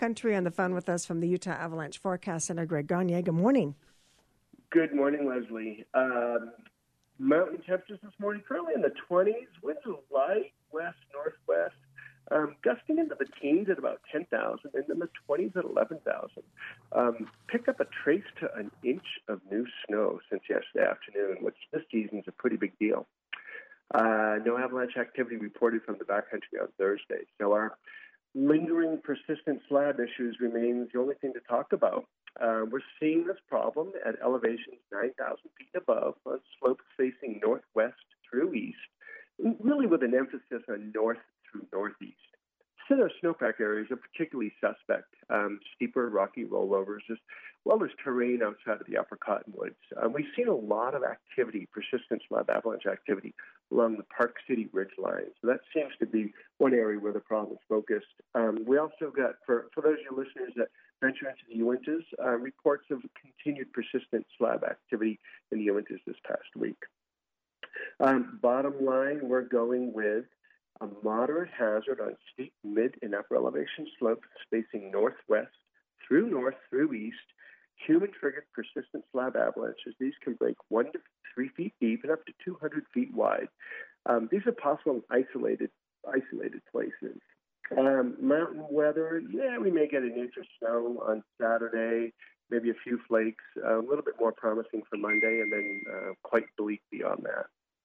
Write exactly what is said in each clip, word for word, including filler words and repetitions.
country on the phone with us from the Utah Avalanche Forecast Center, Greg Gagne. Good morning. Good morning, Leslie. Um, mountain temperatures this morning currently in the twenties. Winds are light, west, northwest, um, gusting into the teens at about ten thousand, and in the twenties at eleven thousand. Um, picked up a trace to an inch of new snow since yesterday afternoon, which this season is a pretty big deal. Uh, no avalanche activity reported from the backcountry on Thursday. So our lingering persistent slab issues remains the only thing to talk about. Uh, we're seeing this problem at elevations nine thousand feet above on slopes facing northwest through east, really with an emphasis on north through northeast. Thinner snowpack areas are particularly suspect, um, steeper rocky rollovers, as well as terrain outside of the upper cottonwoods. Um, we've seen a lot of activity, persistent slab avalanche activity, along the Park City ridge line. So that seems to be one area where the problem is focused. Um, we also got, for, for those of your listeners that venture into the Uintas, uh, reports of continued persistent slab activity in the Uintas this past week. Um, bottom line, we're going with a moderate hazard on steep mid and upper elevation slopes facing northwest through north through east. Human-triggered persistent slab avalanches. These can break one to three feet deep and up to two hundred feet wide. Um, these are possible in isolated, isolated places. Um, mountain weather, yeah, we may get an inch of snow on Saturday, maybe a few flakes, uh, a little bit more promising for Monday, and then uh, quite bleak beyond that.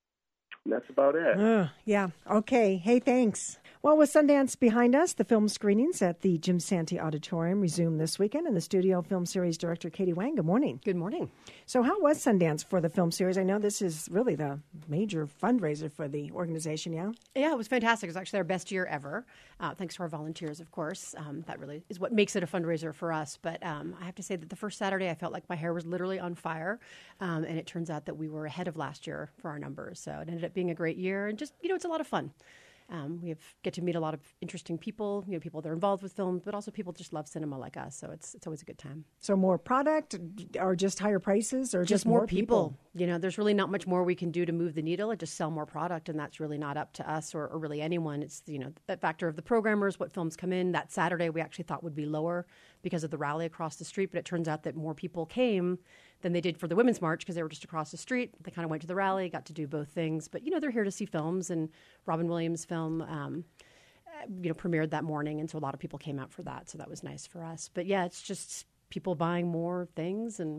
And that's about it. Uh, yeah. Okay. Hey, thanks. Well, with Sundance behind us, the film screenings at the Jim Santee Auditorium resume this weekend. And the studio film series director, Katie Wang, good morning. Good morning. So how was Sundance for the film series? I know this is really the major fundraiser for the organization, yeah? Yeah, it was fantastic. It was actually our best year ever. Uh, thanks to our volunteers, of course. Um, that really is what makes it a fundraiser for us. But um, I have to say that the first Saturday, I felt like my hair was literally on fire. Um, and it turns out that we were ahead of last year for our numbers. So it ended up being a great year. And just, you know, it's a lot of fun. Um, we have, get to meet a lot of interesting people, you know, people that are involved with film, but also people just love cinema like us. So it's it's always a good time. So more product or just higher prices or just, just more, more people? people? You know, there's really not much more we can do to move the needle and just sell more product. And that's really not up to us or, or really anyone. It's, you know, that factor of the programmers, what films come in. That Saturday we actually thought would be lower because of the rally across the street. But it turns out that more people came than they did for the Women's March because they were just across the street. They kind of went to the rally, got to do both things. But, you know, they're here to see films. And Robin Williams' film, um, you know, premiered that morning. And so a lot of people came out for that. So that was nice for us. But, yeah, it's just people buying more things. And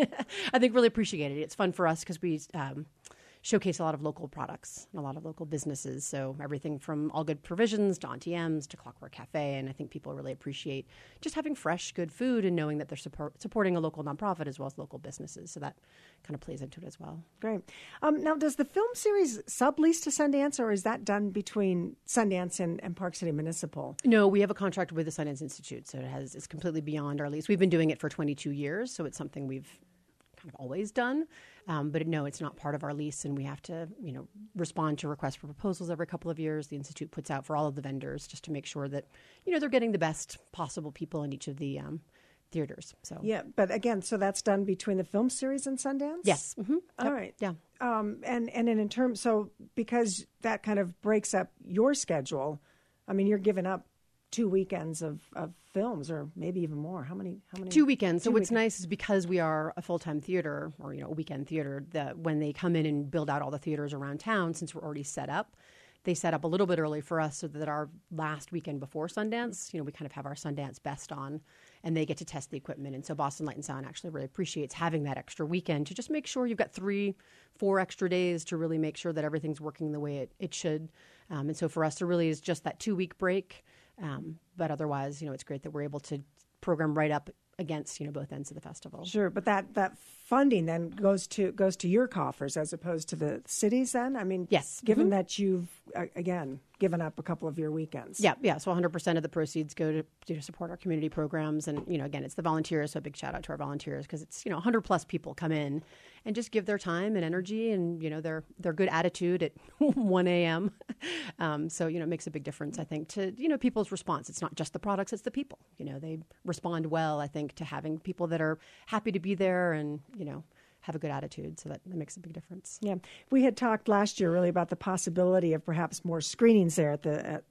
I think really appreciate it. It's fun for us because we um, showcase a lot of local products and a lot of local businesses. So everything from All Good Provisions to Auntie M's to Clockwork Cafe. And I think people really appreciate just having fresh, good food and knowing that they're support, supporting a local nonprofit as well as local businesses. So that kind of plays into it as well. Great. Um, now, does the film series sublease to Sundance, or is that done between Sundance and, and Park City Municipal? No, we have a contract with the Sundance Institute. So it has it's completely beyond our lease. We've been doing it for twenty-two years. So it's something we've kind of always done. Um, but no, it's not part of our lease, and we have to, you know, respond to requests for proposals every couple of years. The Institute puts out for all of the vendors just to make sure that, you know, they're getting the best possible people in each of the um, theaters. So yeah, but again, so that's done between the film series and Sundance? Yes. Mm-hmm. All yep. right. Yeah. Um, and and in terms, so because that kind of breaks up your schedule, I mean, you're giving up two weekends of, of films, or maybe even more. How many? How many? Two weekends. Two so what's weekends. nice is because we are a full-time theater, or you know, a weekend theater, that when they come in and build out all the theaters around town, since we're already set up, they set up a little bit early for us so that our last weekend before Sundance, you know, we kind of have our Sundance best on, and they get to test the equipment. And so Boston Light and Sound actually really appreciates having that extra weekend to just make sure you've got three, four extra days to really make sure that everything's working the way it, it should. Um, and so for us, there really is just that two-week break. Um, but otherwise, you know, it's great that we're able to program right up against, you know, both ends of the festival. Sure, but that, that funding then goes to goes to your coffers as opposed to the cities then? I mean, yes. Given Mm-hmm. that you've, uh, again, given up a couple of your weekends. Yeah, yeah. So one hundred percent of the proceeds go to, to support our community programs. And, you know, again, it's the volunteers. So a big shout out to our volunteers because it's, you know, one hundred plus people come in and just give their time and energy and, you know, their their good attitude at one a.m. Um, so, you know, it makes a big difference, I think, to, you know, people's response. It's not just the products, it's the people. You know, they respond well, I think, to having people that are happy to be there and, you know, have a good attitude. So that, that makes a big difference. Yeah. We had talked last year really about the possibility of perhaps more screenings there at the at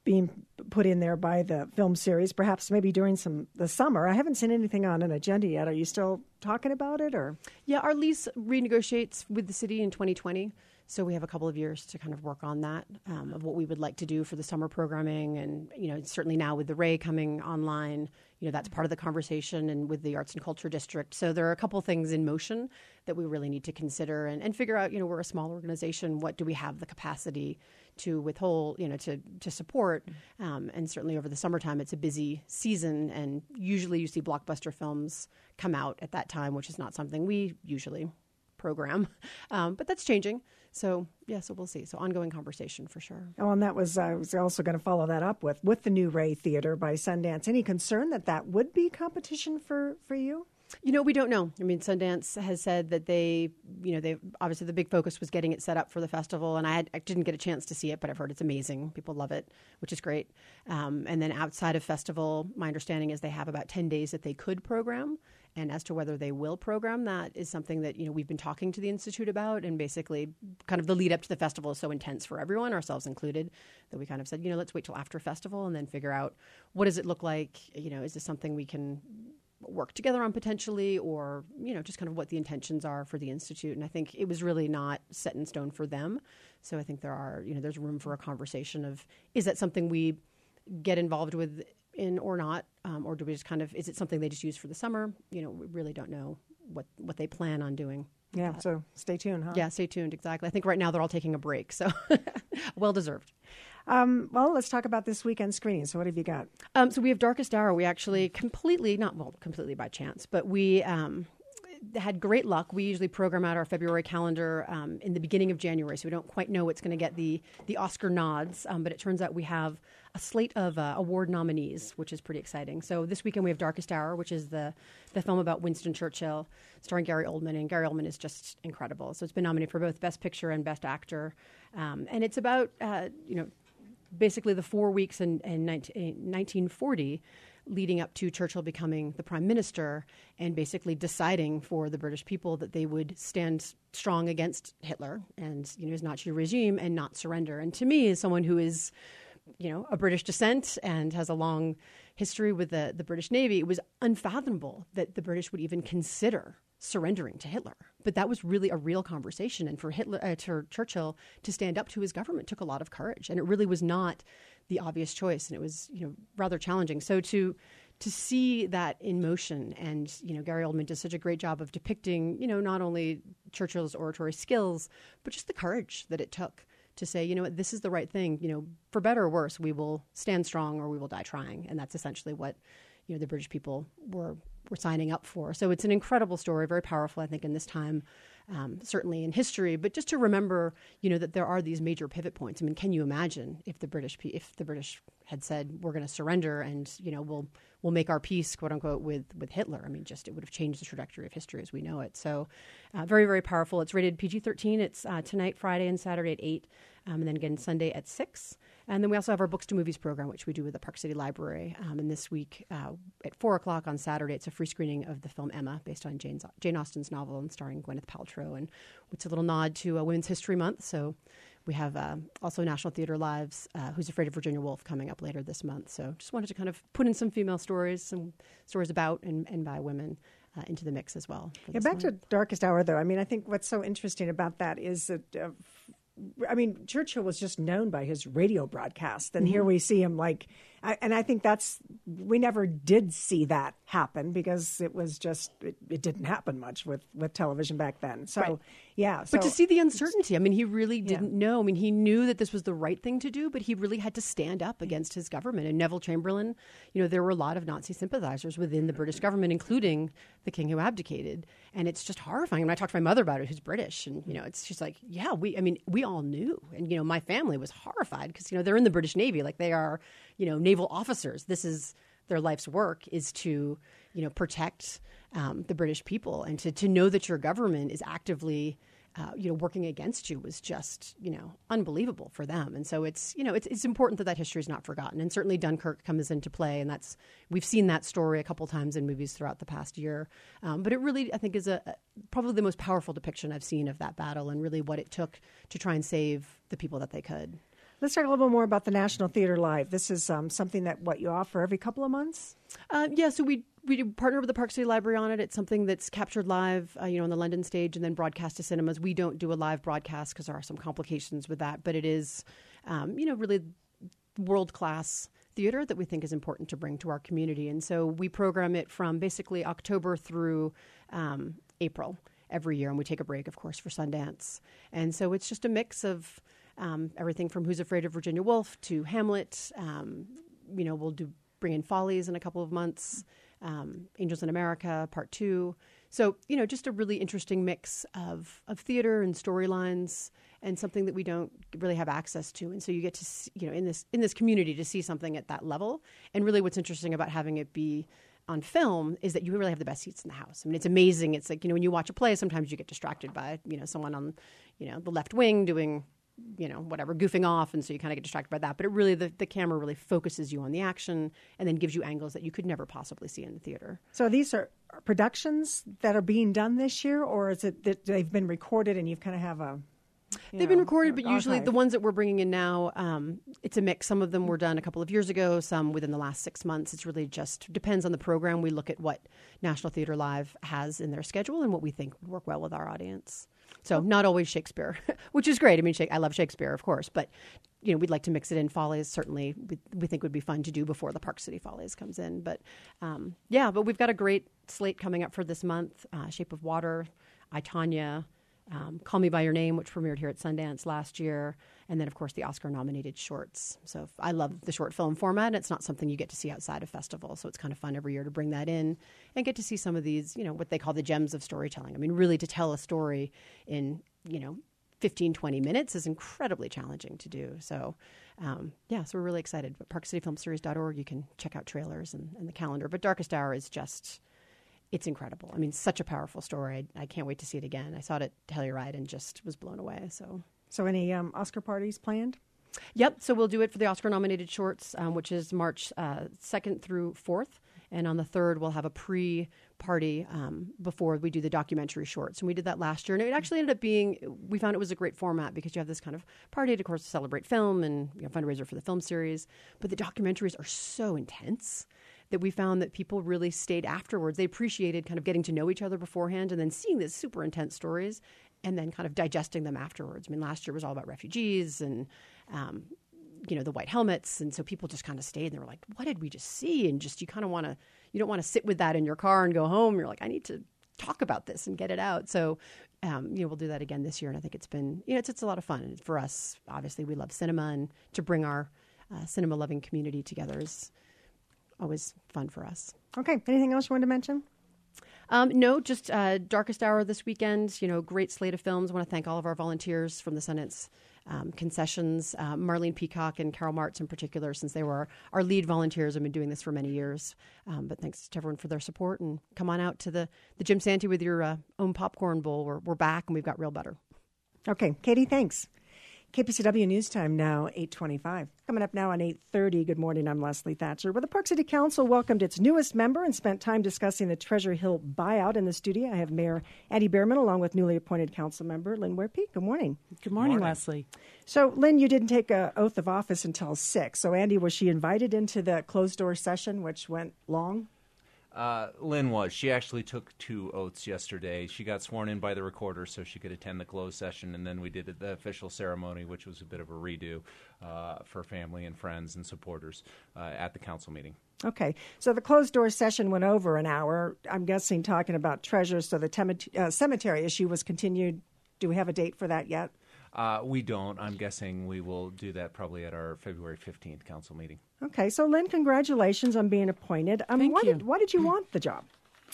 being put in there by the film series, perhaps maybe during some the summer. I haven't seen anything on an agenda yet. Are you still talking about it, or? Yeah, our lease renegotiates with the city in twenty twenty. So we have a couple of years to kind of work on that, um, of what we would like to do for the summer programming. And, you know, certainly now with the Ray coming online, you know, that's part of the conversation, and with the Arts and Culture District. So there are a couple of things in motion that we really need to consider and, and figure out, you know, we're a small organization. What do we have the capacity to withhold, you know, to, to support? Um, and certainly over the summertime, it's a busy season. And usually you see blockbuster films come out at that time, which is not something we usually program. Um, but that's changing. So, yeah, so we'll see. So ongoing conversation for sure. Oh, and that was, I was also going to follow that up with, with the new Ray Theater by Sundance. Any concern that that would be competition for, for you? You know, we don't know. I mean, Sundance has said that they, you know, they obviously the big focus was getting it set up for the festival, and I, had, I didn't get a chance to see it, but I've heard it's amazing. People love it, which is great. Um, and then outside of festival, my understanding is they have about ten days that they could program. And as to whether they will program, that is something that, you know, we've been talking to the Institute about, and basically kind of the lead up to the festival is so intense for everyone, ourselves included, that we kind of said, you know, let's wait till after festival and then figure out what does it look like? You know, is this something we can work together on potentially, or, you know, just kind of what the intentions are for the Institute. And I think it was really not set in stone for them. So I think there are, you know, there's room for a conversation of, is that something we get involved with in or not, um, or do we just kind of, is it something they just use for the summer? You know, we really don't know what, what they plan on doing. Yeah, so stay tuned, huh? Yeah, stay tuned, exactly. I think right now they're all taking a break, so well-deserved. Um, well, let's talk about this weekend screening. So what have you got? Um, so we have Darkest Hour. We actually completely, not well, completely by chance, but we um, had great luck. We usually program out our February calendar um, in the beginning of January, so we don't quite know what's going to get the the Oscar nods. Um, but it turns out we have a slate of uh, award nominees, which is pretty exciting. So this weekend we have Darkest Hour, which is the the film about Winston Churchill, starring Gary Oldman, and Gary Oldman is just incredible. So it's been nominated for both Best Picture and Best Actor, um, and it's about uh, you know. basically the four weeks in, in nineteen forty leading up to Churchill becoming the prime minister and basically deciding for the British people that they would stand strong against Hitler and, you know, his Nazi regime and not surrender. And to me, as someone who is, you know, a British descent and has a long history with the, the British Navy, it was unfathomable that the British would even consider surrendering to Hitler. But that was really a real conversation. And for Hitler, uh, for Churchill to stand up to his government took a lot of courage. And it really was not the obvious choice. And it was, you know, rather challenging. So to to see that in motion, and, you know, Gary Oldman does such a great job of depicting, you know, not only Churchill's oratory skills, but just the courage that it took to say, you know what, this is the right thing. You know, for better or worse, we will stand strong or we will die trying. And that's essentially what, you know, the British people were were signing up for. So it's an incredible story, very powerful, I think, in this time, um, certainly in history. But just to remember, you know, that there are these major pivot points. I mean, can you imagine if the British if the British had said, we're going to surrender and, you know, we'll we'll make our peace, quote unquote, with with Hitler? I mean, just it would have changed the trajectory of history as we know it. So uh, very, very powerful. It's rated P G thirteen. It's uh, tonight, Friday, and Saturday at eight, um, and then again Sunday at six. And then we also have our Books to Movies program, which we do with the Park City Library. Um, and this week uh, at four o'clock on Saturday, it's a free screening of the film Emma, based on Jane's, Jane Austen's novel and starring Gwyneth Paltrow. And it's a little nod to uh, Women's History Month. So we have uh, also National Theatre Live's uh, Who's Afraid of Virginia Woolf coming up later this month. So just wanted to kind of put in some female stories, some stories about and, and by women uh, into the mix as well. Yeah, back one. to Darkest Hour, though. I mean, I think what's so interesting about that is that uh, I mean, Churchill was just known by his radio broadcast, and mm-hmm. here we see him like, I, and I think that's, we never did see that happen because it was just, it, it didn't happen much with, with television back then. So, right. yeah. So, but to see the uncertainty, I mean, he really didn't yeah. know. I mean, he knew that this was the right thing to do, but he really had to stand up against his government. And Neville Chamberlain, you know, there were a lot of Nazi sympathizers within the British government, including the king who abdicated. And it's just horrifying. When I talked to my mother about it, who's British, and, you know, it's she's like, yeah, we, I mean, we all knew. And, you know, my family was horrified because, you know, they're in the British Navy, like they are, you know, naval officers. This is their life's work, is to, you know, protect um, the British people, and to, to know that your government is actively, uh, you know, working against you was just, you know, unbelievable for them. And so it's, you know, it's it's important that that history is not forgotten. And certainly Dunkirk comes into play, and that's, we've seen that story a couple times in movies throughout the past year. Um, but it really, I think, is a, a probably the most powerful depiction I've seen of that battle, and really what it took to try and save the people that they could. Let's talk a little bit more about the National Theatre Live. This is um, something that, what, you offer every couple of months? Uh, yeah, so we we do partner with the Park City Library on it. It's something that's captured live, uh, you know, on the London stage and then broadcast to cinemas. We don't do a live broadcast because there are some complications with that, but it is, um, you know, really world-class theater that we think is important to bring to our community. And so we program it from basically October through um, April every year, and we take a break, of course, for Sundance. And so it's just a mix of um, everything from Who's Afraid of Virginia Woolf to Hamlet. Um, you know, we'll do bring in Follies in a couple of months, um, Angels in America, Part Two. So, you know, just a really interesting mix of, of theater and storylines, and something that we don't really have access to. And so you get to, see, you know, in this in this community to see something at that level. And really what's interesting about having it be on film is that you really have the best seats in the house. I mean, it's amazing. It's like, you know, when you watch a play, sometimes you get distracted by, you know, someone on, you know, the left wing doing, you know, whatever, goofing off. And so you kind of get distracted by that. But it really, the, the camera really focuses you on the action and then gives you angles that you could never possibly see in the theater. So these are productions that are being done this year, or is it that they've been recorded and you kind of have a... They've been recorded, but usually archive. The ones that we're bringing in now, um, it's a mix. Some of them were done a couple of years ago, some within the last six months. It's really just depends on the program. We look at what National Theatre Live has in their schedule and what we think would work well with our audience. So not always Shakespeare, which is great. I mean, I love Shakespeare, of course, but you know, we'd like to mix it in. Follies certainly we, we think would be fun to do before the Park City Follies comes in. But um, yeah, but we've got a great slate coming up for this month. Uh, Shape of Water, I, Tonya, Um, Call Me By Your Name, which premiered here at Sundance last year, and then, of course, the Oscar-nominated shorts. So I love the short film format. It's not something you get to see outside of festivals, so it's kind of fun every year to bring that in and get to see some of these, you know, what they call the gems of storytelling. I mean, really to tell a story in, you know, fifteen, twenty minutes is incredibly challenging to do. So, um, yeah, so we're really excited. But park city film series dot org, you can check out trailers and, and the calendar. But Darkest Hour is just... It's incredible. I mean, such a powerful story. I, I can't wait to see it again. I saw it at Telluride and just was blown away. So, so any um, Oscar parties planned? Yep. So we'll do it for the Oscar-nominated shorts, um, which is March uh, second through fourth. And on the third, we'll have a pre-party um, before we do the documentary shorts. And we did that last year. And it actually ended up being, we found it was a great format because you have this kind of party, of course, to celebrate film and you know, fundraiser for the film series. But the documentaries are so intense that we found that people really stayed afterwards. They appreciated kind of getting to know each other beforehand and then seeing these super intense stories and then kind of digesting them afterwards. I mean, last year was all about refugees and, um, you know, the white helmets. And so people just kind of stayed and they were like, what did we just see? And just, you kind of want to, you don't want to sit with that in your car and go home. You're like, I need to talk about this and get it out. So, um, you know, we'll do that again this year. And I think it's been, you know, it's, it's a lot of fun. And for us, obviously, we love cinema, and to bring our uh, cinema-loving community together is always fun for us. Okay. Anything else you wanted to mention? Um, no, just uh, Darkest Hour this weekend. You know, great slate of films. I want to thank all of our volunteers from the Sundance um, concessions, uh, Marlene Peacock and Carol Martz in particular, since they were our, our lead volunteers. I've been doing this for many years. Um, but thanks to everyone for their support. And come on out to the, the Jim Santee with your uh, own popcorn bowl. We're, we're back, and we've got real butter. Okay. Katie, thanks. K P C W News Time now, eight twenty-five. Coming up now on eight thirty, good morning, I'm Leslie Thatcher. Well, the Park City Council welcomed its newest member and spent time discussing the Treasure Hill buyout. In the studio, I have Mayor Andy Behrman along with newly appointed council member Lynn Ware-Peak. Good morning. Good morning, morning, Leslie. So, Lynn, you didn't take an oath of office until six. So, Andy, was she invited into the closed-door session, which went long? Uh, Lynn was. She actually took two oaths yesterday. She got sworn in by the recorder so she could attend the closed session, and then we did the official ceremony, which was a bit of a redo uh, for family and friends and supporters uh, at the council meeting. Okay. So the closed-door session went over an hour, I'm guessing talking about treasures, so the tem- uh, cemetery issue was continued. Do we have a date for that yet? Uh, we don't. I'm guessing we will do that probably at our February fifteenth council meeting. Okay. So, Lynn, congratulations on being appointed. Um, Thank why you. Did, why did you want the job?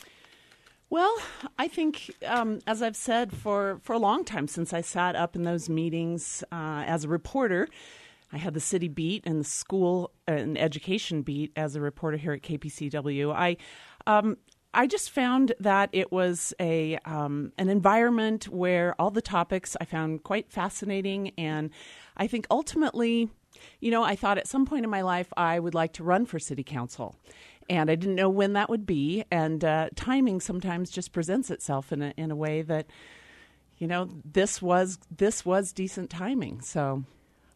Well, I think, um, as I've said for, for a long time since I sat up in those meetings uh, as a reporter, I had the city beat and the school and education beat as a reporter here at K P C W. I um, I just found that it was a um, an environment where all the topics I found quite fascinating, and I think ultimately, you know, I thought at some point in my life I would like to run for city council, and I didn't know when that would be, and uh, timing sometimes just presents itself in a, in a way that, you know, this was this was decent timing, so.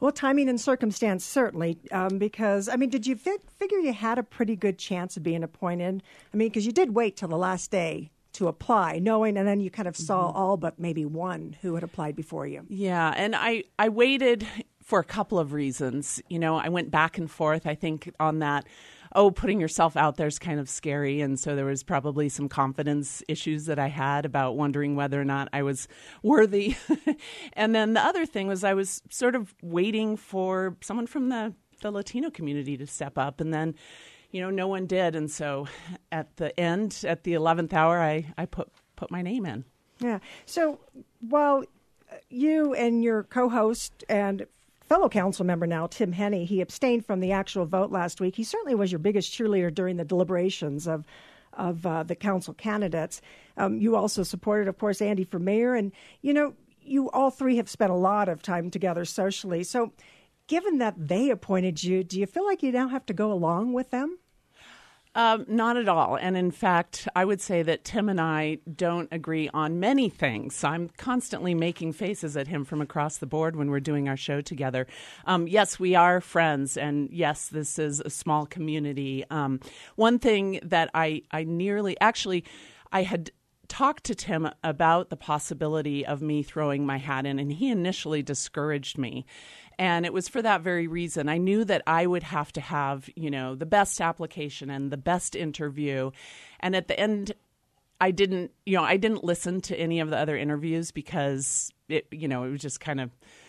Well, timing and circumstance, certainly, um, because, I mean, did you fi- figure you had a pretty good chance of being appointed? I mean, because you did wait till the last day to apply, knowing, and then you kind of saw mm-hmm. all but maybe one who had applied before you. Yeah, and I, I waited for a couple of reasons. You know, I went back and forth, I think, on that. Oh, putting yourself out there is kind of scary. And so there was probably some confidence issues that I had about wondering whether or not I was worthy. And then the other thing was I was sort of waiting for someone from the, the Latino community to step up. And then, you know, no one did. And so at the end, at the eleventh hour, I, I put, put my name in. Yeah. So while you and your co-host and fellow council member now, Tim Henney, he abstained from the actual vote last week. He certainly was your biggest cheerleader during the deliberations of of uh, the council candidates. Um, you also supported, of course, Andy for mayor. And, you know, you all three have spent a lot of time together socially. So given that they appointed you, do you feel like you now have to go along with them? Um, not at all. And in fact, I would say that Tim and I don't agree on many things. I'm constantly making faces at him from across the board when we're doing our show together. Um, yes, we are friends. And yes, this is a small community. Um, one thing that I, I nearly, actually, I had talked to Tim about the possibility of me throwing my hat in, and he initially discouraged me. And it was for that very reason. I knew that I would have to have, you know, the best application and the best interview. And at the end, I didn't, you know, I didn't listen to any of the other interviews because it, you know, it was just kind of,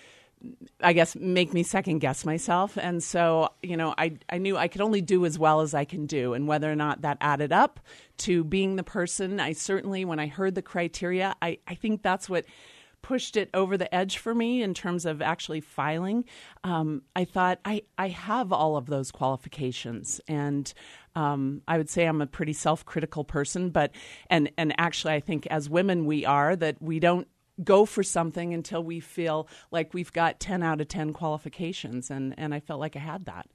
I guess, make me second guess myself. And so, you know, I, I knew I could only do as well as I can do. And whether or not that added up to being the person, I certainly, when I heard the criteria, I, I think that's what pushed it over the edge for me in terms of actually filing. Um, I thought I, I have all of those qualifications, and um, I would say I'm a pretty self-critical person, but and and actually I think as women we are, that we don't go for something until we feel like we've got ten out of ten qualifications, and, and I felt like I had that.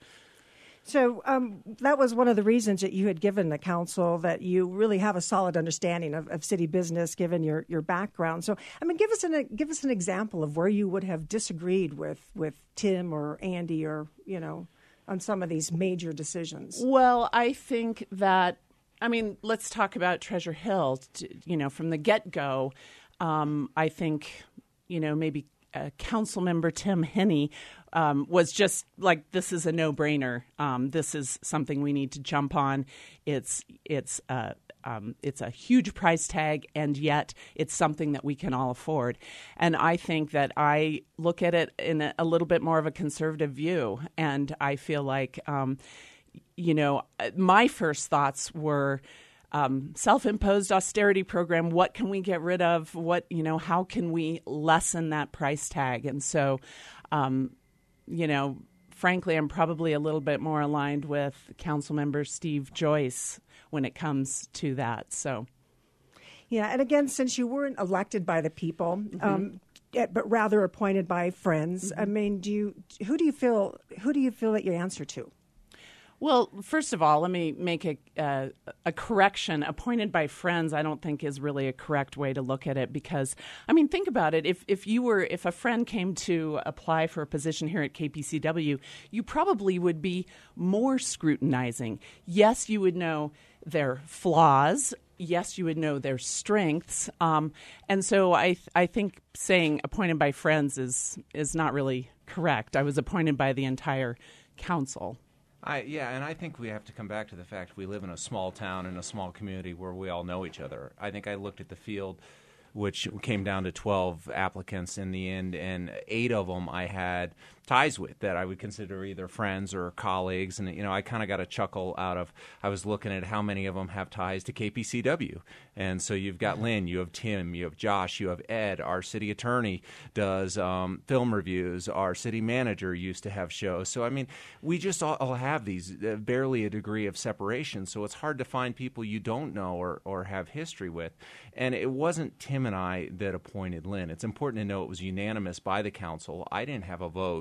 So um, that was one of the reasons that you had given the council that you really have a solid understanding of, of city business, given your, your background. So, I mean, give us an give us an example of where you would have disagreed with, with Tim or Andy or, you know, on some of these major decisions. Well, I think that, I mean, let's talk about Treasure Hill. You know, from the get-go, um, I think, you know, maybe uh, Council Member Tim Henney Um, was just like, this is a no-brainer. Um, this is something we need to jump on. It's it's uh, um, it's a huge price tag, and yet it's something that we can all afford. And I think that I look at it in a, a little bit more of a conservative view, and I feel like, um, you know, my first thoughts were, Um, self-imposed austerity program. What can we get rid of? What, you know, how can we lessen that price tag? And so, um, you know, frankly, I'm probably a little bit more aligned with Councilmember Steve Joyce when it comes to that. So, yeah, and again, since you weren't elected by the people, mm-hmm. um, but rather appointed by friends, mm-hmm. I mean, do you who do you feel who do you feel that you answer to? Well, first of all, let me make a, uh, a correction. Appointed by friends, I don't think is really a correct way to look at it, because, I mean, think about it. If if you were, if a friend came to apply for a position here at K P C W, you probably would be more scrutinizing. Yes, you would know their flaws. Yes, you would know their strengths. Um, and so I th- I think saying appointed by friends is is not really correct. I was appointed by the entire council. I, yeah, and I think we have to come back to the fact we live in a small town, in a small community where we all know each other. I think I looked at the field, which came down to twelve applicants in the end, and eight of them I had ties with that I would consider either friends or colleagues. And, you know, I kind of got a chuckle out of, I was looking at how many of them have ties to K P C W. And so you've got Lynn, you have Tim, you have Josh, you have Ed. Our city attorney does um, film reviews. Our city manager used to have shows. So, I mean, we just all, all have these, uh, barely a degree of separation. So it's hard to find people you don't know or, or have history with. And it wasn't Tim and I that appointed Lynn. It's important to know it was unanimous by the council. I didn't have a vote.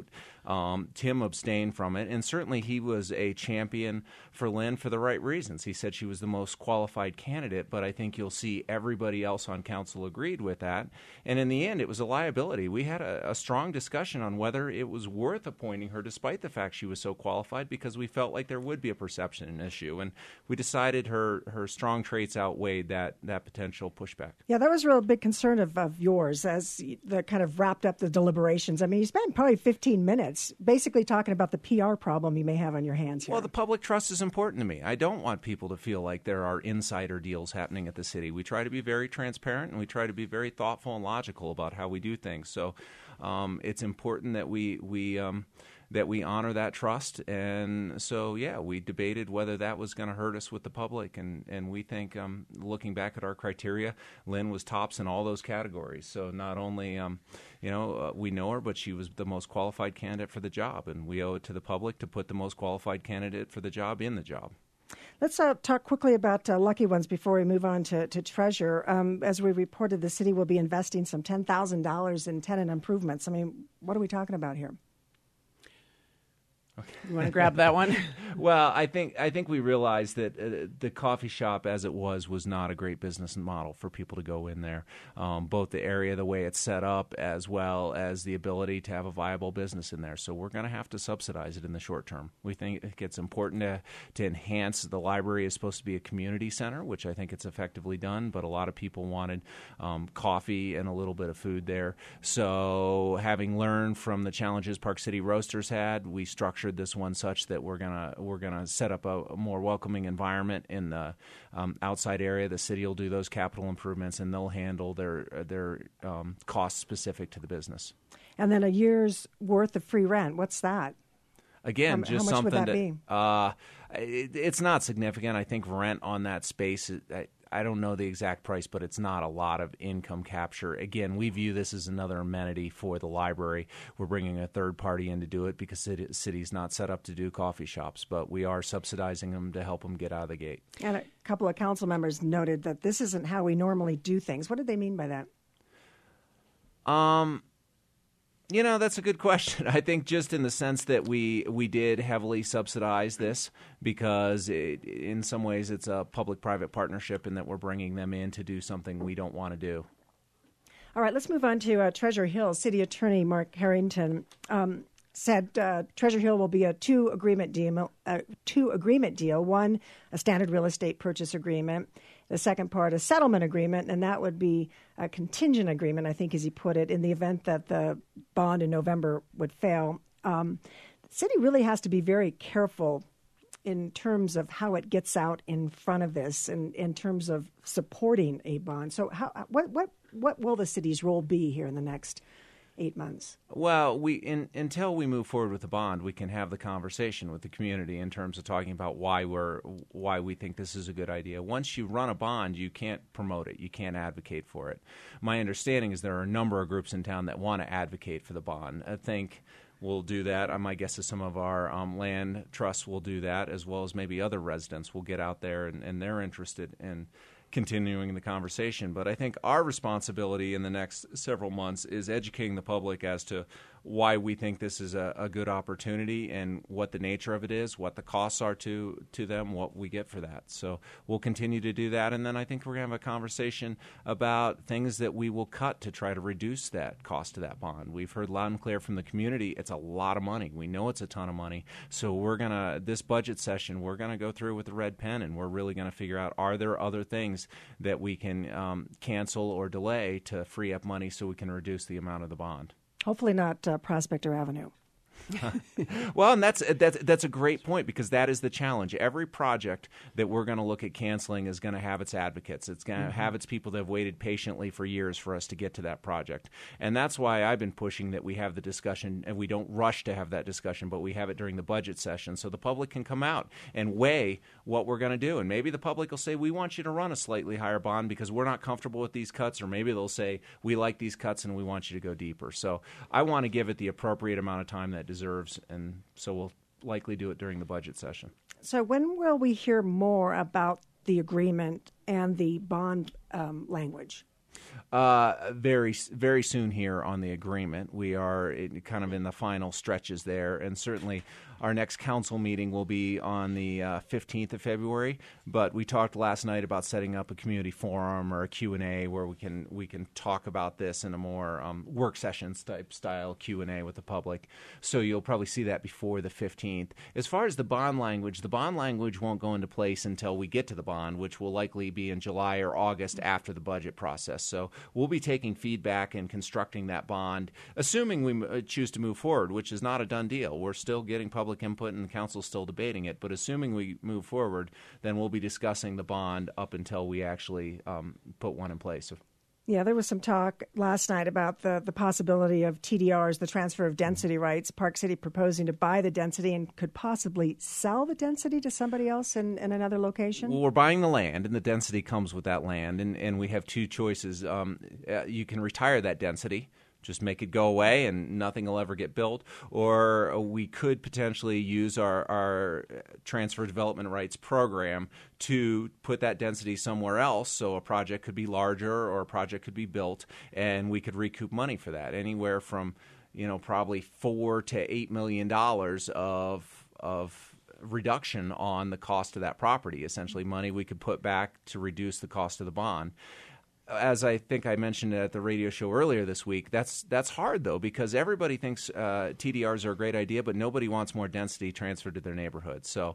Um, Tim abstained from it, and certainly he was a champion for Lynn for the right reasons. He said she was the most qualified candidate, but I think you'll see everybody else on council agreed with that. And in the end, it was a liability. We had a, a strong discussion on whether it was worth appointing her despite the fact she was so qualified, because we felt like there would be a perception issue. And we decided her, her strong traits outweighed that, that potential pushback. Yeah, that was a real big concern of, of yours as the kind of wrapped up the deliberations. I mean, you spent probably fifteen minutes basically talking about the P R problem you may have on your hands here. Well, the public trust is important to me. I don't want people to feel like there are insider deals happening at the city. We try to be very transparent, and we try to be very thoughtful and logical about how we do things. So um, it's important that we we um, that we honor that trust. And so, yeah, we debated whether that was going to hurt us with the public. And, and we think, um, looking back at our criteria, Lynn was tops in all those categories. So not only, um, you know, uh, we know her, but she was the most qualified candidate for the job. And we owe it to the public to put the most qualified candidate for the job in the job. Let's uh, talk quickly about uh, Lucky Ones before we move on to, to Treasure. Um, as we reported, the city will be investing some ten thousand dollars in tenant improvements. I mean, what are we talking about here? You want to grab that one? Well, I think I think we realized that uh, the coffee shop, as it was, was not a great business model for people to go in there. Um, both the area, the way it's set up, as well as the ability to have a viable business in there. So we're going to have to subsidize it in the short term. We think it's important to, to enhance. The library is supposed to be a community center, which I think it's effectively done, but a lot of people wanted um, coffee and a little bit of food there. So having learned from the challenges Park City Roasters had, we structured this one such that we're gonna we're gonna set up a, a more welcoming environment in the um, outside area. The city will do those capital improvements, and they'll handle their their um, costs specific to the business. And then a year's worth of free rent. What's that? Again, how, just how much something would that, that be? Uh, it, it's not significant. I think rent on that space, I, I don't know the exact price, but it's not a lot of income capture. Again, we view this as another amenity for the library. We're bringing a third party in to do it because the city's not set up to do coffee shops, but we are subsidizing them to help them get out of the gate. And a couple of council members noted that this isn't how we normally do things. What did they mean by that? Um... You know, that's a good question. I think just in the sense that we we did heavily subsidize this because it, in some ways it's a public-private partnership and that we're bringing them in to do something we don't want to do. All right, let's move on to uh, Treasure Hill. City Attorney Mark Harrington um, said uh, Treasure Hill will be a two agreement deal, uh, two agreement deal. One, a standard real estate purchase agreement. The second part, a settlement agreement, and that would be a contingent agreement, I think, as he put it, in the event that the bond in November would fail. Um, the city really has to be very careful in terms of how it gets out in front of this and in terms of supporting a bond. So how, what, what, what will the city's role be here in the next eight months? Well, we in, until we move forward with the bond, we can have the conversation with the community in terms of talking about why we're why we think this is a good idea. Once you run a bond, you can't promote it. You can't advocate for it. My understanding is there are a number of groups in town that want to advocate for the bond. I think we'll do that. My guess is some of our um, land trusts will do that, as well as maybe other residents will get out there and, and they're interested in continuing the conversation. But I think our responsibility in the next several months is educating the public as to why we think this is a, a good opportunity and what the nature of it is, what the costs are to to them, what we get for that. So we'll continue to do that. And then I think we're going to have a conversation about things that we will cut to try to reduce that cost of that bond. We've heard loud and clear from the community, it's a lot of money. We know it's a ton of money. So we're going to, this budget session, we're going to go through with the red pen and we're really going to figure out, are there other things that we can um, cancel or delay to free up money so we can reduce the amount of the bond. Hopefully not uh, Prospector Avenue. Well, and that's that's that's a great point because that is the challenge. Every project that we're going to look at canceling is going to have its advocates. It's going to mm-hmm. have its people that have waited patiently for years for us to get to that project. And that's why I've been pushing that we have the discussion and we don't rush to have that discussion, but we have it during the budget session so the public can come out and weigh what we're going to do. And maybe the public will say, we want you to run a slightly higher bond because we're not comfortable with these cuts, or maybe they'll say, we like these cuts and we want you to go deeper. So I want to give it the appropriate amount of time that deserves, and so we'll likely do it during the budget session. So when will we hear more about the agreement and the bond um, language? Uh, very, very soon here on the agreement. We are in, kind of in the final stretches there, and certainly our next council meeting will be on the uh, fifteenth of February. But we talked last night about setting up a community forum or a Q and A where we can we can talk about this in a more um, work sessions type style Q and A with the public. So you'll probably see that before the fifteenth. As far as the bond language, the bond language won't go into place until we get to the bond, which will likely be in July or August after the budget process. So we'll be taking feedback and constructing that bond, assuming we choose to move forward, which is not a done deal. We're still getting public input and the council's still debating it. But assuming we move forward, then we'll be discussing the bond up until we actually um, put one in place. Yeah, there was some talk last night about the, the possibility of T D Rs, the transfer of density rights, Park City proposing to buy the density and could possibly sell the density to somebody else in, in another location? Well, we're buying the land, and the density comes with that land, and, and we have two choices. Um, uh, you can retire that density, just make it go away and nothing will ever get built, or we could potentially use our, our transfer development rights program to put that density somewhere else, so a project could be larger or a project could be built, and we could recoup money for that, anywhere from, you know, probably four to eight million dollars of of reduction on the cost of that property, essentially money we could put back to reduce the cost of the bond. As I think I mentioned at the radio show earlier this week, that's that's hard, though, because everybody thinks uh, T D Rs are a great idea, but nobody wants more density transferred to their neighborhood. So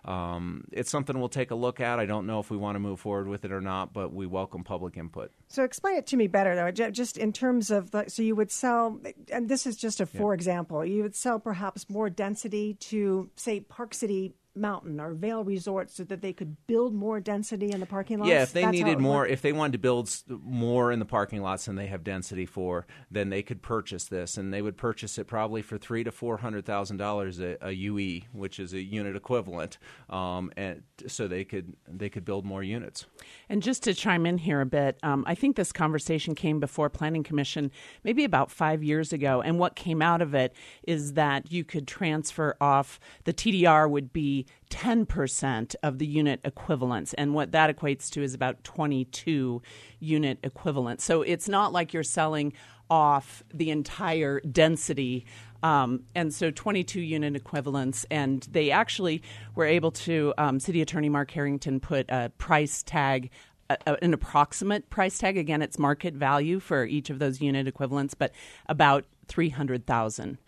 um, it's something we'll take a look at. I don't know if we want to move forward with it or not, but we welcome public input. So explain it to me better, though, just in terms of, the, so you would sell, and this is just a for yeah. example, you would sell perhaps more density to, say, Park City Mountain or Vail Resort so that they could build more density in the parking lots? Yeah, if they That's needed more, worked. if they wanted to build more in the parking lots than they have density for, then they could purchase this, and they would purchase it probably for three to four hundred thousand dollars a, a U E, which is a unit equivalent, um, and so they could they could build more units. And just to chime in here a bit, um, I think this conversation came before Planning Commission maybe about five years ago, and what came out of it is that you could transfer off, the T D R would be ten percent of the unit equivalents, and what that equates to is about twenty-two unit equivalents. So it's not like you're selling off the entire density, um, and so twenty-two unit equivalents, and they actually were able to, um, City Attorney Mark Harrington put a price tag, a, a, an approximate price tag, again it's market value for each of those unit equivalents, but about three hundred thousand dollars.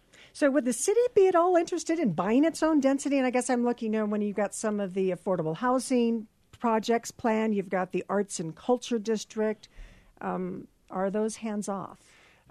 So would the city be at all interested in buying its own density? And I guess I'm looking at when you've got some of the affordable housing projects planned, you've got the arts and culture district. Um, are those hands off?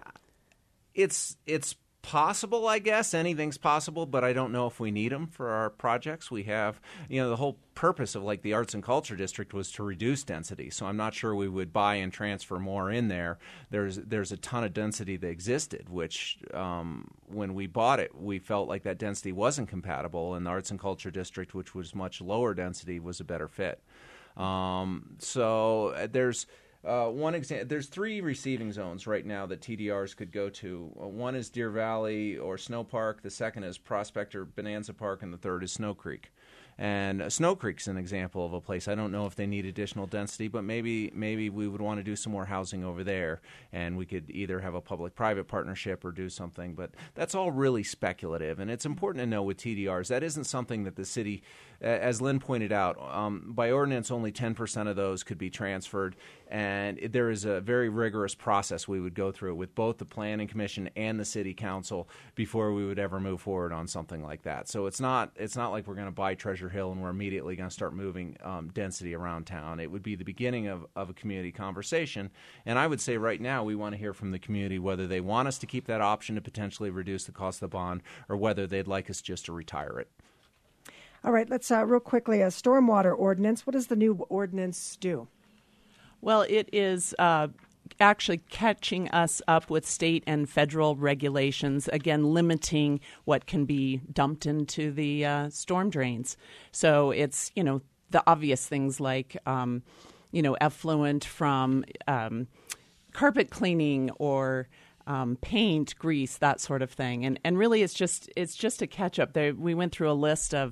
It's it's possible, I guess. Anything's possible, but I don't know if we need them for our projects. We have, you know, the whole purpose of like the arts and culture district was to reduce density. So I'm not sure we would buy and transfer more in there. There's there's a ton of density that existed, which um, when we bought it, we felt like that density wasn't compatible, and the arts and culture district, which was much lower density, was a better fit. Um, so uh, there's Uh, one example, there's three receiving zones right now that T D Rs could go to. Uh, one is Deer Valley or Snow Park. The second is Prospector Bonanza Park, and the third is Snow Creek. And uh, Snow Creek's an example of a place. I don't know if they need additional density, but maybe maybe we would want to do some more housing over there, and we could either have a public-private partnership or do something. But that's all really speculative, and it's important to know with T D Rs, that isn't something that the city, as Lynn pointed out, um, by ordinance only ten percent of those could be transferred, and there is a very rigorous process we would go through with both the Planning Commission and the City Council before we would ever move forward on something like that. So it's not it's not like we're going to buy Treasure Hill and we're immediately going to start moving um, density around town. It would be the beginning of, of a community conversation, and I would say right now we want to hear from the community whether they want us to keep that option to potentially reduce the cost of the bond or whether they'd like us just to retire it. All right, let's uh, real quickly, a stormwater ordinance. What does the new ordinance do? Well, it is uh, actually catching us up with state and federal regulations, again, limiting what can be dumped into the uh, storm drains. So it's, you know, the obvious things like, um, you know, effluent from um, carpet cleaning or Um, paint, grease, that sort of thing, and and really, it's just it's just a catch up. There, we went through a list of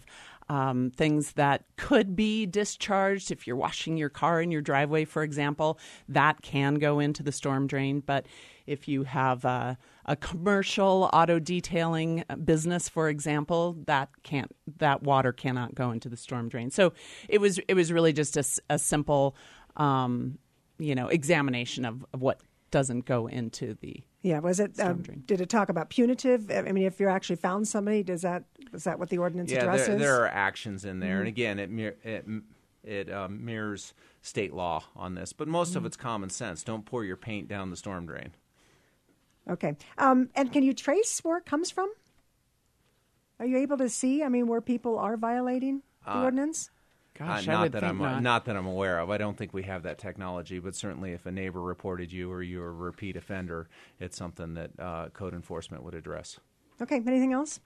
Um, things that could be discharged if you're washing your car in your driveway, for example, that can go into the storm drain. But if you have a, a commercial auto detailing business, for example, that can't that water cannot go into the storm drain. So it was it was really just a, a simple, um, you know, examination of, of what doesn't go into the Yeah, was it? Um, did it talk about punitive? I mean, if you actually found somebody, does that is that what the ordinance yeah, addresses? there, there are actions in there, Mm-hmm. and again, it mir- it it um, mirrors state law on this, but most mm-hmm. of it's common sense. Don't pour your paint down the storm drain. Okay, um, and can you trace where it comes from? Are you able to see? I mean, where people are violating the Uh, ordinance? Gosh, uh, I not would that think I'm not. not that I'm aware of. I don't think we have that technology, but certainly if a neighbor reported you or you're a repeat offender, it's something that uh, code enforcement would address. Okay, anything else?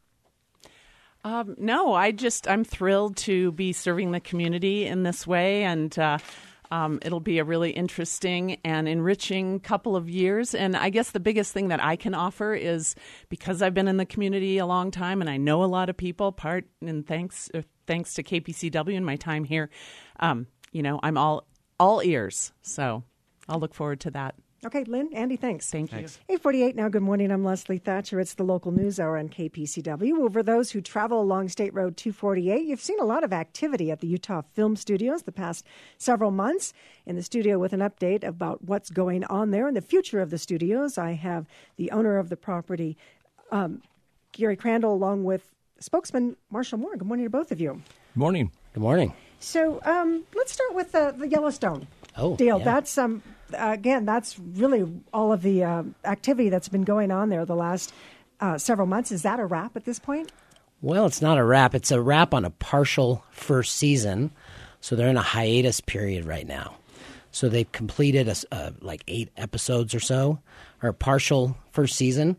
Um, no, I just I'm thrilled to be serving the community in this way, and uh, um, it'll be a really interesting and enriching couple of years. And I guess the biggest thing that I can offer is because I've been in the community a long time and I know a lot of people. Part and thanks uh, thanks to K P C W and my time here, um, you know, I'm all all ears. So I'll look forward to that. Okay, Lynn, Andy, thanks. Thank Thanks. you. eight forty-eight now. Good morning. I'm Leslie Thatcher. It's the local news hour on K P C W. Well, for those who travel along State Road two forty-eight, you've seen a lot of activity at the Utah Film Studios the past several months. In the studio with an update about what's going on there and the future of the studios, I have the owner of the property, um, Gary Crandall, along with spokesman Marshall Moore. Good morning to both of you. Good morning. Good morning. So um, let's start with the, the Yellowstone Oh, deal. yeah. That's um, uh, again, that's really all of the uh, activity that's been going on there the last uh, several months. Is that a wrap at this point? Well, it's not a wrap. It's a wrap on a partial first season. So they're in a hiatus period right now. So they've completed a, uh, like eight episodes or so, or a partial first season.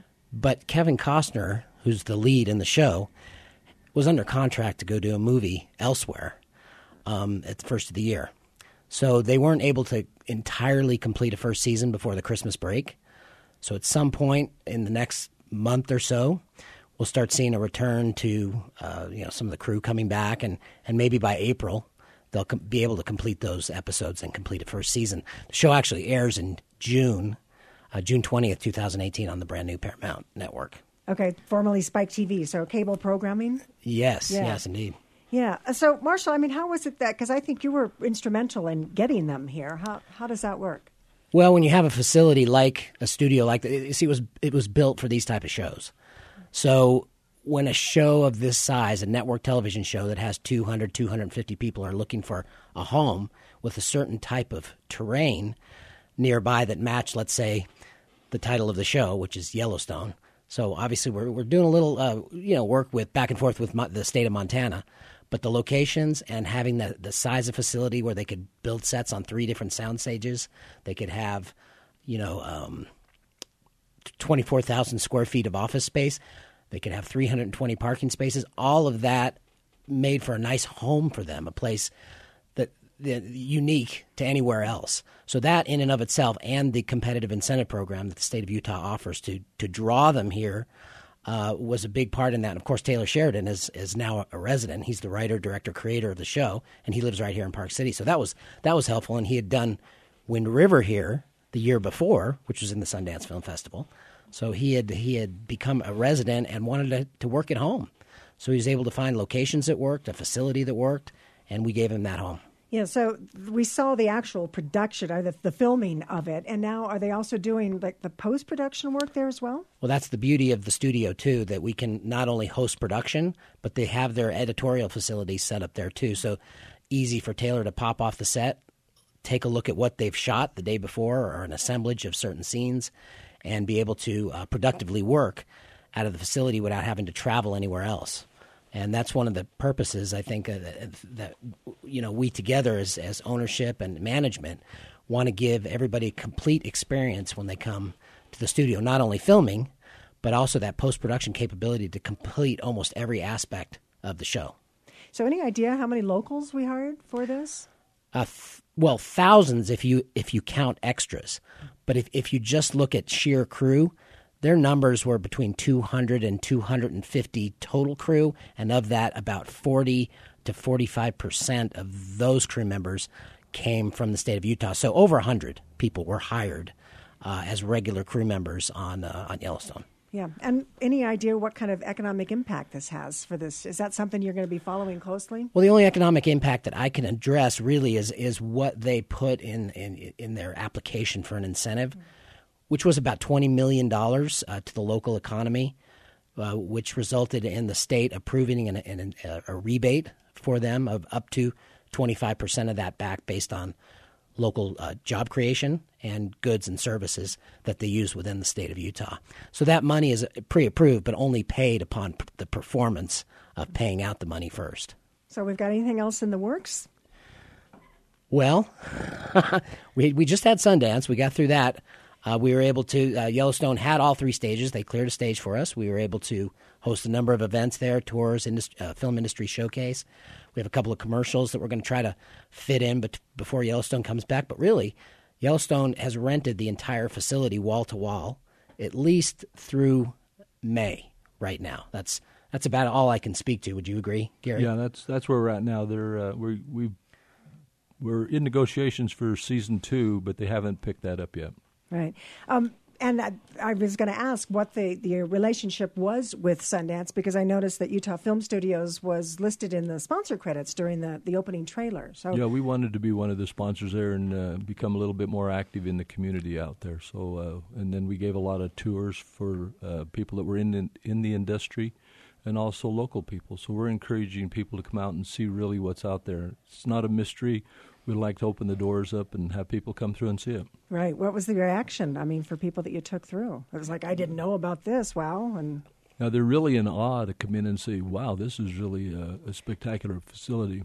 But Kevin Costner, who's the lead in the show, was under contract to go do a movie elsewhere um, at the first of the year. So they weren't able to entirely complete a first season before the Christmas break. So at some point in the next month or so, we'll start seeing a return to uh, you know some of the crew coming back, and, and maybe by April they'll com- be able to complete those episodes and complete a first season. The show actually airs in June, uh, June twentieth, twenty eighteen on the brand new Paramount Network. Okay, formerly Spike T V, so cable programming. Yes, Yeah. yes, indeed. Yeah. So, Marshall, I mean, how was it that? Because I think you were instrumental in getting them here. How how does that work? Well, when you have a facility like a studio like that, you see, it was it was built for these type of shows. So when a show of this size, a network television show that has two hundred, two hundred fifty people are looking for a home with a certain type of terrain nearby that match, let's say, the title of the show, which is Yellowstone. So obviously we're we're doing a little uh, you know work with back and forth with Mo- the state of Montana. But the locations and having the, the size of facility where they could build sets on three different sound stages, they could have, you know, um, twenty-four thousand square feet of office space. They could have three hundred twenty parking spaces. All of that made for a nice home for them, a place that, that unique to anywhere else. So that in and of itself, and the competitive incentive program that the state of Utah offers to to draw them here, Uh, was a big part in that. And of course, Taylor Sheridan is is now a resident. He's the writer, director, creator of the show, and he lives right here in Park City. So that was that was helpful. And he had done Wind River here the year before, which was in the Sundance Film Festival. So he had he had become a resident and wanted to, to work at home. So he was able to find locations that worked, a facility that worked, and we gave him that home. Yeah, so we saw the actual production, or the, the filming of it, and now are they also doing like the post-production work there as well? Well, that's the beauty of the studio, too, that we can not only host production, but they have their editorial facilities set up there, too. So easy for Taylor to pop off the set, take a look at what they've shot the day before or an assemblage of certain scenes, and be able to uh, productively work out of the facility without having to travel anywhere else. And that's one of the purposes, I think, uh, that, that you know we together as, as ownership and management want to give everybody a complete experience when they come to the studio, not only filming, but also that post-production capability to complete almost every aspect of the show. So any idea how many locals we hired for this? Uh, th- well, thousands if you if you count extras. But if, if you just look at sheer crew, their numbers were between two hundred and two hundred fifty total crew, and of that, about forty to forty-five percent of those crew members came from the state of Utah. So over one hundred people were hired uh, as regular crew members on uh, on Yellowstone. Yeah. And any idea what kind of economic impact this has for this? Is that something you're going to be following closely? Well, the only economic impact that I can address really is is what they put in, in, in their application for an incentive, mm-hmm. which was about twenty million dollars uh, to the local economy, uh, which resulted in the state approving an, an, a, a rebate for them of up to twenty-five percent of that back based on local uh, job creation and goods and services that they use within the state of Utah. So that money is pre-approved, but only paid upon p- the performance of paying out the money first. So we've got anything else in the works? Well, we we just had Sundance. We got through that. Uh, we were able to, uh, Yellowstone had all three stages. They cleared a stage for us. We were able to host a number of events there, tours, industry, uh, film industry showcase. We have a couple of commercials that we're going to try to fit in but before Yellowstone comes back. But really, Yellowstone has rented the entire facility wall to wall, at least through May right now. That's that's about all I can speak to. Would you agree, Gary? Yeah, that's that's where we're at now. They're uh, we we we're in negotiations for season two, but they haven't picked that up yet. Right. Um, and I, I was going to ask what the, the relationship was with Sundance, because I noticed that Utah Film Studios was listed in the sponsor credits during the, the opening trailer. So yeah, we wanted to be one of the sponsors there and uh, become a little bit more active in the community out there. So uh, and then we gave a lot of tours for uh, people that were in, in in the industry and also local people. So we're encouraging people to come out and see really what's out there. It's not a mystery. We'd like to open the doors up and have people come through and see it. Right. What was the reaction, I mean, for people that you took through? It was like, I didn't know about this. Wow. And now, they're really in awe to come in and say, wow, this is really a, a spectacular facility.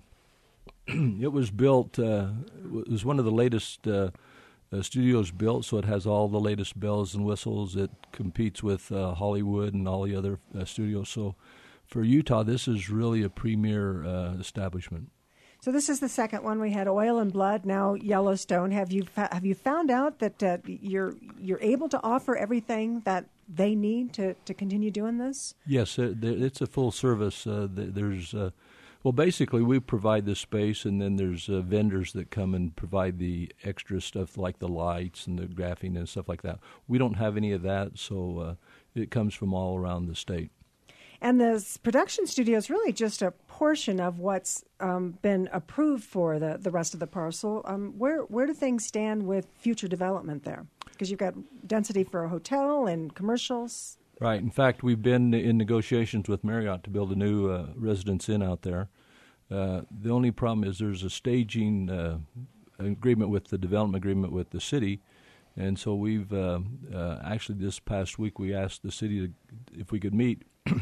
It was built, uh, it was one of the latest uh, uh, studios built, so it has all the latest bells and whistles. It competes with uh, Hollywood and all the other uh, studios. So for Utah, this is really a premier uh, establishment. So this is the second one. We had Oil and Blood, now Yellowstone. Have you fa- have you found out that uh, you're you're able to offer everything that they need to, to continue doing this? Yes, uh, it's a full service. Uh, there's uh, well, basically we provide the space, and then there's uh, vendors that come and provide the extra stuff like the lights and the graphing and stuff like that. We don't have any of that, so uh, it comes from all around the state. And the production studio is really just a portion of what's um, been approved for the, the rest of the parcel. Um, where where do things stand with future development there? Because you've got density for a hotel and commercials. Right. In fact, we've been in negotiations with Marriott to build a new uh, residence inn out there. Uh, the only problem is there's a staging uh, agreement with the development agreement with the city. And so we've uh, uh, actually this past week we asked the city to, if we could meet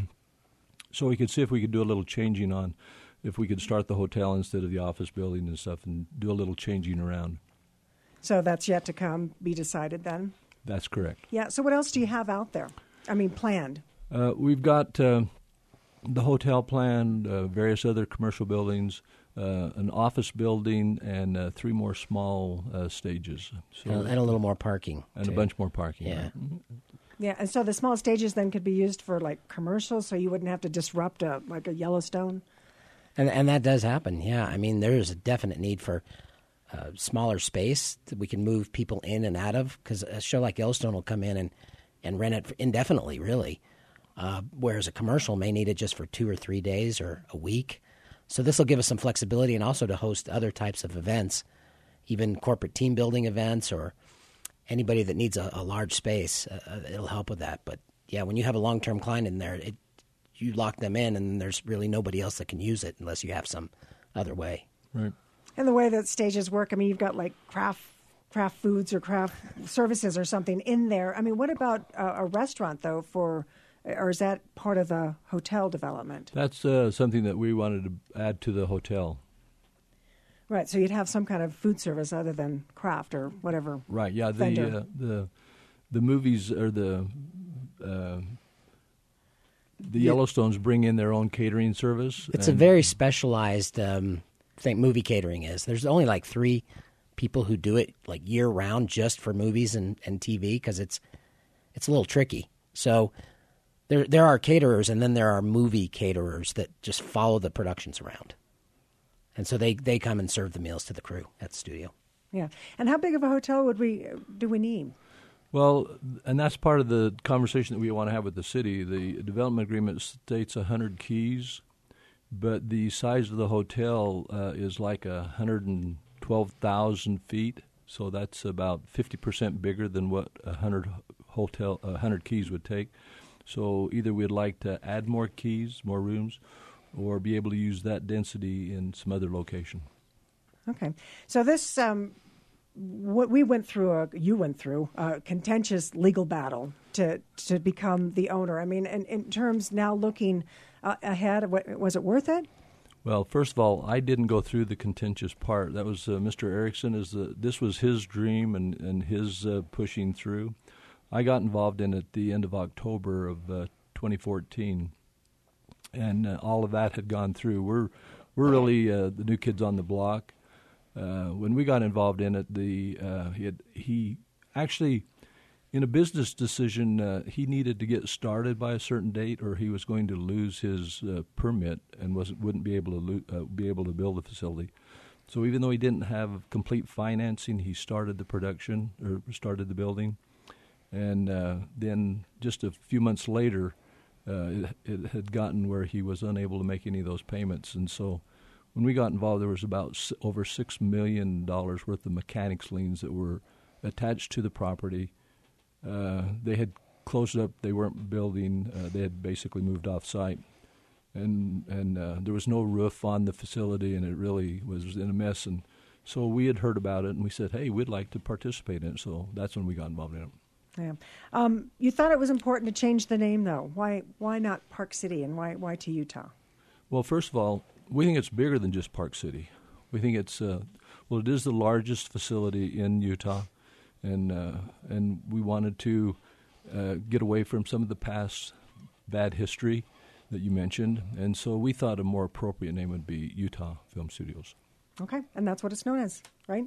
so we could see if we could do a little changing on, if we could start the hotel instead of the office building and stuff and do a little changing around. So that's yet to come, be decided then? That's correct. Yeah. So what else do you have out there? I mean, planned? Uh, we've got uh, the hotel planned, uh, various other commercial buildings, uh, an office building, and uh, three more small uh, stages. So, and, and a little more parking. And too. a bunch more parking. Yeah. Right? Yeah, and so the small stages then could be used for like commercials, so you wouldn't have to disrupt a like a Yellowstone. And and that does happen. Yeah, I mean there is a definite need for uh, smaller space that we can move people in and out of, because a show like Yellowstone will come in and, and rent it indefinitely, really, uh, whereas a commercial may need it just for two or three days or a week. So this will give us some flexibility, and also to host other types of events, even corporate team building events or anybody that needs a, a large space, uh, it'll help with that. But, yeah, when you have a long-term client in there, it, you lock them in, and there's really nobody else that can use it unless you have some other way. Right. And the way that stages work, I mean, you've got, like, craft craft foods or craft services or something in there. I mean, what about a, a restaurant, though, for or is that part of the hotel development? That's uh, something that we wanted to add to the hotel. Right, so you'd have some kind of food service other than craft or whatever. Right, yeah. The vendor. uh, the the movies or the uh, the Yellowstones bring in their own catering service. It's a very specialized um, thing. Movie catering is. There's only like three people who do it like year round just for movies and, and T V, because it's it's a little tricky. So there there are caterers, and then there are movie caterers that just follow the productions around. And so they, they come and serve the meals to the crew at the studio. Yeah. And how big of a hotel would we do we need? Well, and that's part of the conversation that we want to have with the city. The development agreement states one hundred keys, but the size of the hotel uh, is like one hundred twelve thousand feet, so that's about fifty percent bigger than what one hundred hotel one hundred keys would take. So either we'd like to add more keys, more rooms, or be able to use that density in some other location. Okay. So this, um, what we went through, a, you went through a contentious legal battle to to become the owner. I mean, in, in terms now looking uh, ahead, was it worth it? Well, first of all, I didn't go through the contentious part. That was uh, Mister Erickson. Is the, this was his dream and, and his uh, pushing through. I got involved in it at the end of October of uh, twenty fourteen, and uh, all of that had gone through. We're we're really uh, the new kids on the block. Uh, when we got involved in it, the uh, he, had, he actually, in a business decision, uh, he needed to get started by a certain date, or he was going to lose his uh, permit and wasn't wouldn't be able to lo- uh, be able to build the facility. So even though he didn't have complete financing, he started the production or started the building, and uh, then just a few months later, uh, it, it had gotten where he was unable to make any of those payments, and so. When we got involved, there was about over six million dollars worth of mechanics liens that were attached to the property. Uh, they had closed up. They weren't building. Uh, they had basically moved off site. And and uh, there was no roof on the facility, and it really was in a mess. And so we had heard about it, and we said, hey, we'd like to participate in it. So that's when we got involved in it. Yeah. Um, you thought it was important to change the name, though. Why why not Park City, and why why to Utah? Well, first of all, we think it's bigger than just Park City. We think it's, uh, well, it is the largest facility in Utah, and uh, and we wanted to uh, get away from some of the past bad history that you mentioned, and so we thought a more appropriate name would be Utah Film Studios. Okay, and that's what it's known as, right?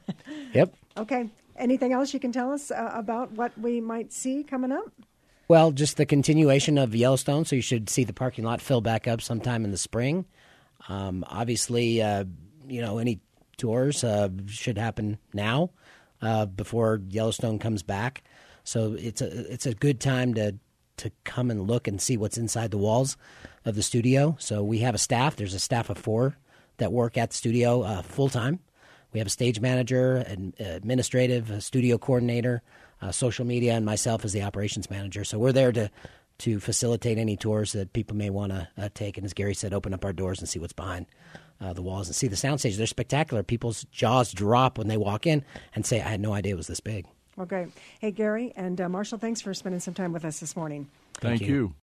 Yep. Okay. Anything else you can tell us uh, about what we might see coming up? Well, just the continuation of Yellowstone, so you should see the parking lot fill back up sometime in the spring. Um, obviously, uh, you know, any tours uh, should happen now uh, before Yellowstone comes back. So it's a it's a good time to to come and look and see what's inside the walls of the studio. So we have a staff. There's a staff of four that work at the studio uh, full time. We have a stage manager, an administrative, a studio coordinator, uh, social media, and myself as the operations manager. So we're there to. to facilitate any tours that people may want to uh, take. And as Gary said, open up our doors and see what's behind uh, the walls and see the soundstage. They're spectacular. People's jaws drop when they walk in and say, I had no idea it was this big. Okay. Hey, Gary and uh, Marshall, thanks for spending some time with us this morning. Thank, Thank you. you.